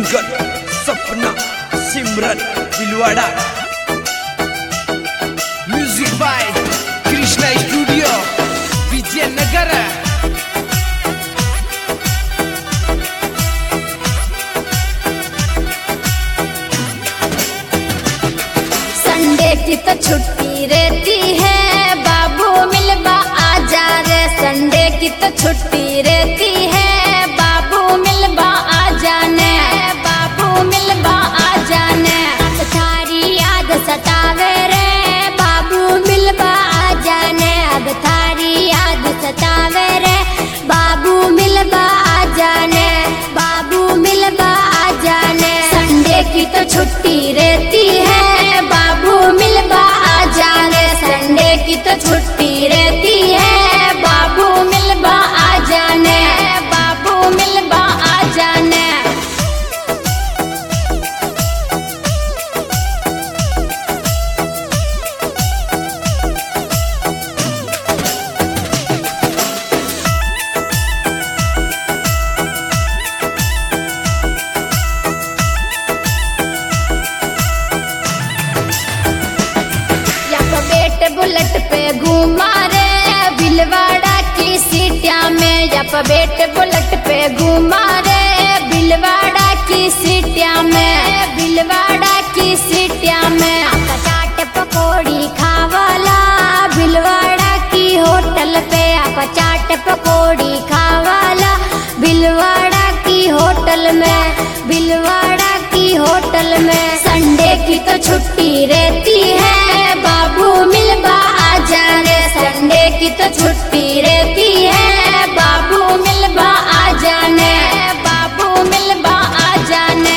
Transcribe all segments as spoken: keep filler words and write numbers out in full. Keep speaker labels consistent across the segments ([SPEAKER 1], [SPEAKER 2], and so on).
[SPEAKER 1] Singer Sapna Simran बिलवाड़ा।
[SPEAKER 2] Music by Krishna studio Vijaynagar.
[SPEAKER 3] Sunday की तो छुट्टी रहती है, बाबू मिलवा आजा रे। संडे की तो छुट्टी रहती है, बाबू मिलवा आ जाने, बाबू मिलवा आ जाने। अब थारी याद सतावे रे, बाबू मिलवा आ जाने। अब थारी याद सतावे रे, बाबू मिलवा आ जाने, बाबू मिलवा आ जाने। संडे की तो छुट्टी रहती है, बाबू मिलवा आ जाने। संडे की तो छुट्टी रहती है, बाबू मिलवा आ जाने, बाबू मिलवा आ जाने। बुलेट पे घूमा रे बिलवाड़ा की सीटिया में। या बेट बुलेट पे घूमा रे बिलवाड़ा की सीटिया में, बिलवाड़ा की सीटिया में। आप चाट पकौड़ी खावाला बिलवाड़ा की होटल पे। आप चाट पकौड़ी खावाला बिलवाड़ा की होटल में, बिलवाड़ा की होटल में। संडे की तो छुट्टी रहती है, बाबू मिलवा आ जाने। संडे की तो छुट्टी रहती है, बाबू मिलवा आ जाने, बाबू मिलवा आ जाने।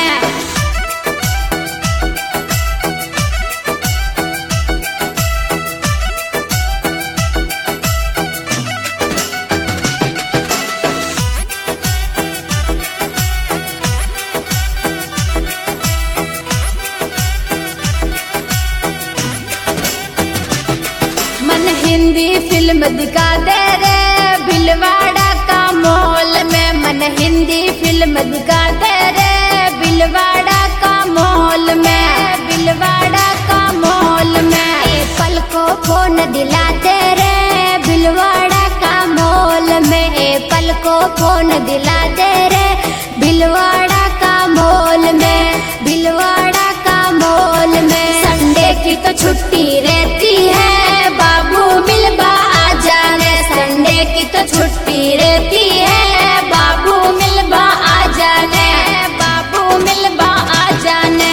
[SPEAKER 3] मन हिंदी फिल्म दिखा दे रे बिलवाड़ा का मॉल में। मन हिंदी फिल्म दिखा दे रे बिलवाड़ा का मॉल में, बिलवाड़ा का मॉल में। एप्पल को फोन दिलाते रे बिलवाड़ा का मॉल में। एप्पल को फोन दिलाते रे बिलवाड़ा का मॉल में, बिलवाड़ा का मॉल में। संडे की तो छुट्टी रहती है, बाबू मिलवा आ जाने। संडे की तो छुट्टी रहती है, बाबू मिलवा आ जाने, बाबू मिलवा आ जाने।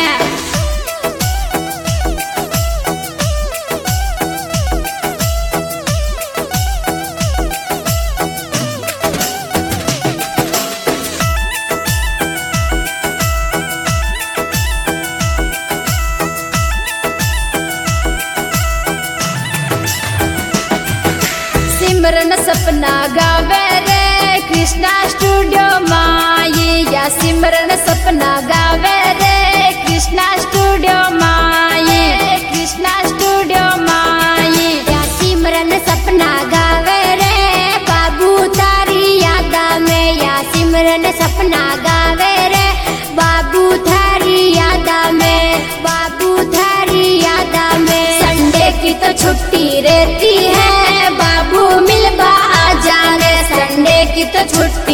[SPEAKER 3] सिमरन सपना गावे रे कृष्णा स्टूडियो माई। या सिमरन सपना गावे रे कृष्णा स्टूडियो माई, कृष्णा स्टूडियो माई। या सिमरन सपना गावे रे बाबू तारी यादा में। या सिमरन सपना गावे रे बाबू थारी यादा में, बाबू थारी यादा में। संडे की तो छुट्टी रहती है, बाबू मिलवा आ जाने। संडे की तो छुट्टी